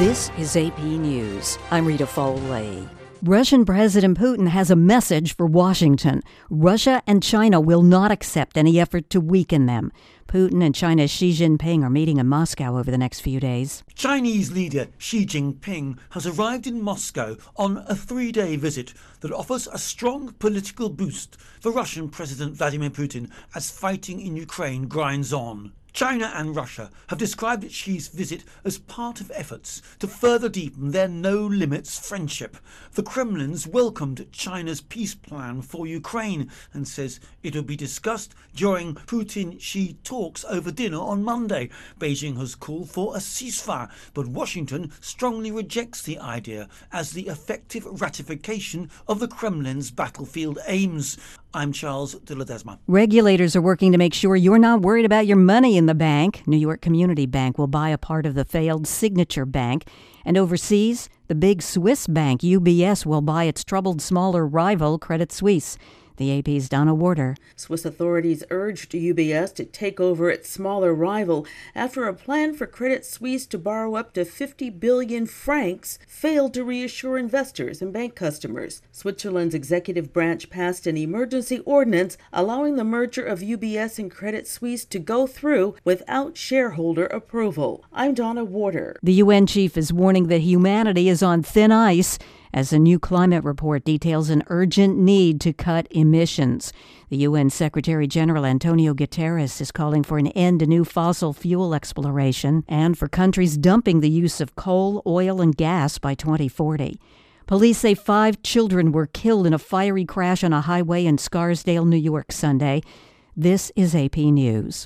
This is AP News. I'm Rita Foley. Russian President Putin has a message for Washington. Russia and China will not accept any effort to weaken them. Putin and China's Xi Jinping are meeting in Moscow over the next few days. Chinese leader Xi Jinping has arrived in Moscow on a 3-day visit that offers a strong political boost for Russian President Vladimir Putin as fighting in Ukraine grinds on. China and Russia have described Xi's visit as part of efforts to further deepen their no-limits friendship. The Kremlin's welcomed China's peace plan for Ukraine and says it will be discussed during Putin-Xi talks over dinner on Monday. Beijing has called for a ceasefire, but Washington strongly rejects the idea as the effective ratification of the Kremlin's battlefield aims. I'm Charles de Ledesma. Regulators are working to make sure you're not worried about your money in the bank. New York Community Bank will buy a part of the failed Signature Bank. And overseas, the big Swiss bank UBS will buy its troubled smaller rival Credit Suisse. The AP's Donna Warder. Swiss authorities urged UBS to take over its smaller rival after a plan for Credit Suisse to borrow up to 50 billion francs failed to reassure investors and bank customers. Switzerland's executive branch passed an emergency ordinance allowing the merger of UBS and Credit Suisse to go through without shareholder approval. I'm Donna Warder. The UN chief is warning that humanity is on thin ice as a new climate report details an urgent need to cut emissions. The UN Secretary General Antonio Guterres is calling for an end to new fossil fuel exploration and for countries dumping the use of coal, oil, and gas by 2040. Police say 5 children were killed in a fiery crash on a highway in Scarsdale, New York, Sunday. This is AP News.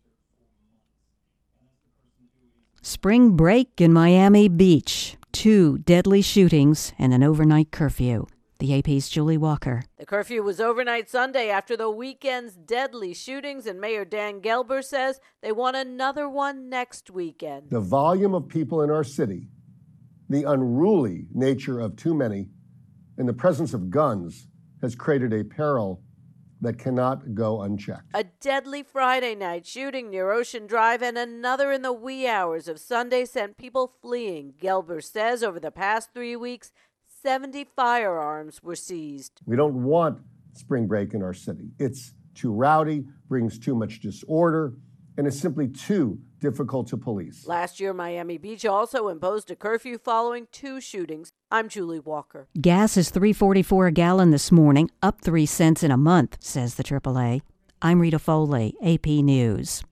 Spring break in Miami Beach. 2 deadly shootings and an overnight curfew. The AP's Julie Walker. The curfew was overnight Sunday after the weekend's deadly shootings, and Mayor Dan Gelber says they want another one next weekend. The volume of people in our city, the unruly nature of too many, and the presence of guns has created a peril that cannot go unchecked. A deadly Friday night shooting near Ocean Drive and another in the wee hours of Sunday sent people fleeing. Gelber says over the past 3 weeks, 70 firearms were seized. We don't want spring break in our city. It's too rowdy, brings too much disorder, and it's simply too difficult to police. Last year, Miami Beach also imposed a curfew following 2 shootings. I'm Julie Walker. Gas is $3.44 a gallon this morning, up 3 cents in a month, says the AAA. I'm Rita Foley, AP News.